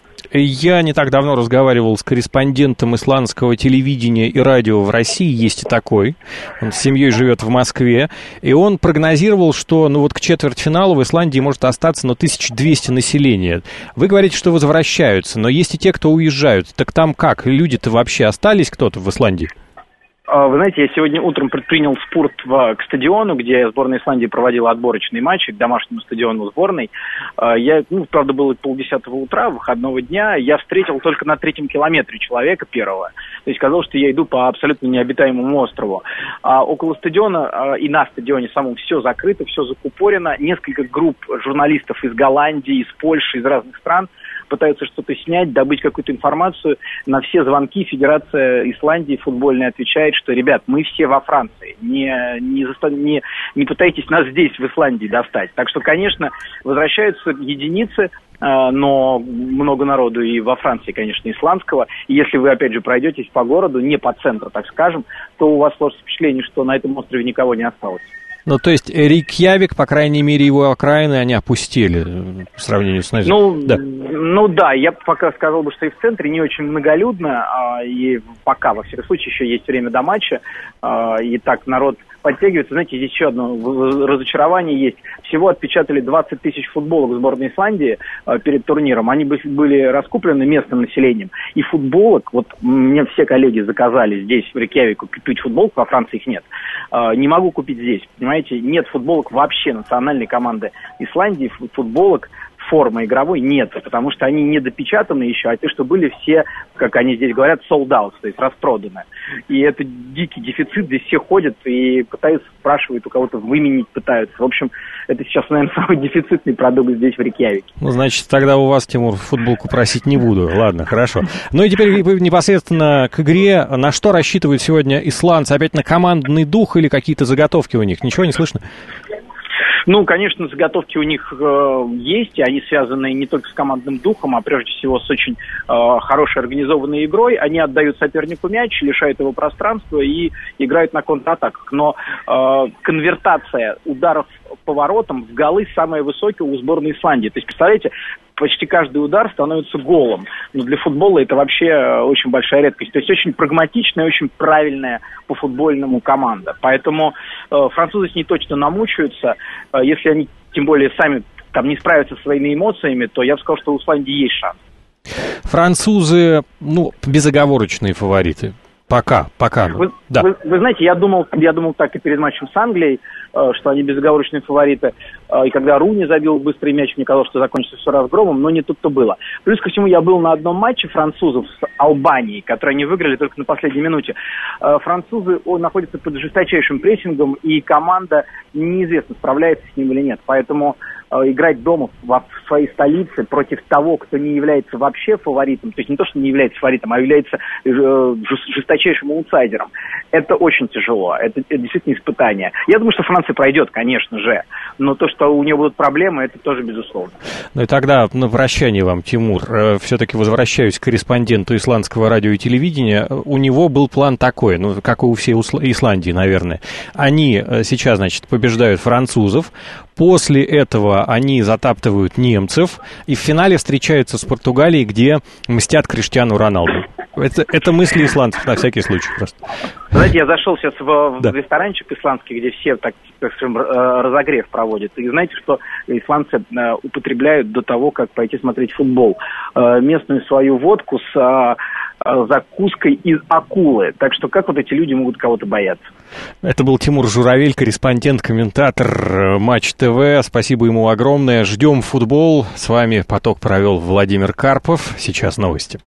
Я не так давно разговаривал с корреспондентом исландского телевидения и радио в России, есть и такой, он с семьей живет в Москве, и он прогнозировал, что ну вот к четвертьфиналу в Исландии может остаться ну, тысяча двести населения. Вы говорите, что возвращаются, но есть и те, кто уезжают. Так там как? Люди-то вообще остались кто-то в Исландии? Вы знаете, я сегодня утром предпринял спорт в, к стадиону, где сборная Исландии проводила отборочные матчи, к домашнему стадиону сборной. Я, ну, правда, было полдесятого утра, выходного дня. Я встретил только на третьем километре человека первого. То есть казалось, что я иду по абсолютно необитаемому острову. А около стадиона и на стадионе самом все закрыто, все закупорено. Несколько групп журналистов из Голландии, из Польши, из разных стран пытаются что-то снять, добыть какую-то информацию. На все звонки Федерация Исландии футбольная отвечает, что, ребят, мы все во Франции. Не, не, заста... не, не пытайтесь нас здесь, в Исландии, достать. Так что, конечно, возвращаются единицы, но много народу и во Франции, конечно, исландского. И если вы, опять же, пройдетесь по городу, не по центру, так скажем, то у вас сложится впечатление, что на этом острове никого не осталось. Ну, то есть Рейкьявик, по крайней мере, его окраины, они опустели в сравнении с... Ну, да. ну да, я пока сказал бы, что и в центре не очень многолюдно, а, и пока, во всяком случае, еще есть время до матча, а, и так народ подтягивается. Знаете, здесь еще одно разочарование есть. Всего отпечатали двадцать тысяч футболок сборной Исландии а, перед турниром. Они были раскуплены местным населением. И футболок, вот мне все коллеги заказали здесь, в Рейкьявику, купить футболку, во Франции их нет. А, не могу купить здесь, понимаете? Нет футболок вообще национальной команды Исландии, футболок, формы игровой нет, потому что они не допечатаны еще, а те, что были, все, как они здесь говорят, sold out, то есть распроданы. И это дикий дефицит, здесь все ходят и пытаются, спрашивают, у кого-то выменить пытаются. В общем, это сейчас, наверное, самый дефицитный продукт здесь, в Рейкьявике. Ну, значит, тогда у вас, Тимур, футболку просить не буду. Ладно, хорошо. Ну и теперь непосредственно к игре. На что рассчитывают сегодня исландцы? Опять на командный дух или какие-то заготовки у них? Ничего не слышно? Ну, конечно, заготовки у них э, есть, и они связаны не только с командным духом, а прежде всего с очень э, хорошей организованной игрой. Они отдают сопернику мяч, лишают его пространства и играют на контратаках. Но э, конвертация ударов по воротам в голы самая высокая у сборной Исландии. То есть, представляете, почти каждый удар становится голом. Но для футбола это вообще очень большая редкость. То есть очень прагматичная, очень правильная по футбольному команда. Поэтому э, французы с ней точно намучаются. Э, если они, тем более, сами там не справятся со своими эмоциями, то я бы сказал, что у Исландии есть шанс. Французы, ну, безоговорочные фавориты. Пока, пока. Вы, да. вы, вы знаете, я думал, я думал так и перед матчем с Англией, э, что они безоговорочные фавориты. и когда Руни забил быстрый мяч, мне казалось, что закончится все разгромом, но не тут-то было. Плюс ко всему, я был на одном матче французов с Албанией, который они выиграли только на последней минуте. Французы находятся под жесточайшим прессингом, и команда неизвестно, справляется с ним или нет. Поэтому играть дома в своей столице против того, кто не является вообще фаворитом, то есть не то, что не является фаворитом, а является жесточайшим аутсайдером, это очень тяжело, это, это действительно испытание. Я думаю, что Франция пройдет, конечно же, но то, что у нее будут проблемы, это тоже безусловно. Ну и тогда на прощание вам, Тимур, все-таки возвращаюсь к корреспонденту исландского радио и телевидения. У него был план такой, ну, как и у всей Исландии, наверное. Они сейчас, значит, побеждают французов, после этого они затаптывают немцев, и в финале встречаются с Португалией, где мстят Криштиану Роналду. Это, это мысли исландцев, на всякий случай просто. Знаете, я зашел сейчас в, да. в ресторанчик исландский, где все, так, так скажем, разогрев проводят. И знаете, что исландцы употребляют до того, как пойти смотреть футбол? Местную свою водку с закуской из акулы. Так что как вот эти люди могут кого-то бояться? Это был Тимур Журавель, корреспондент, комментатор Матч ТВ. Спасибо ему огромное. Ждем футбол. С вами поток провел Владимир Карпов. Сейчас новости.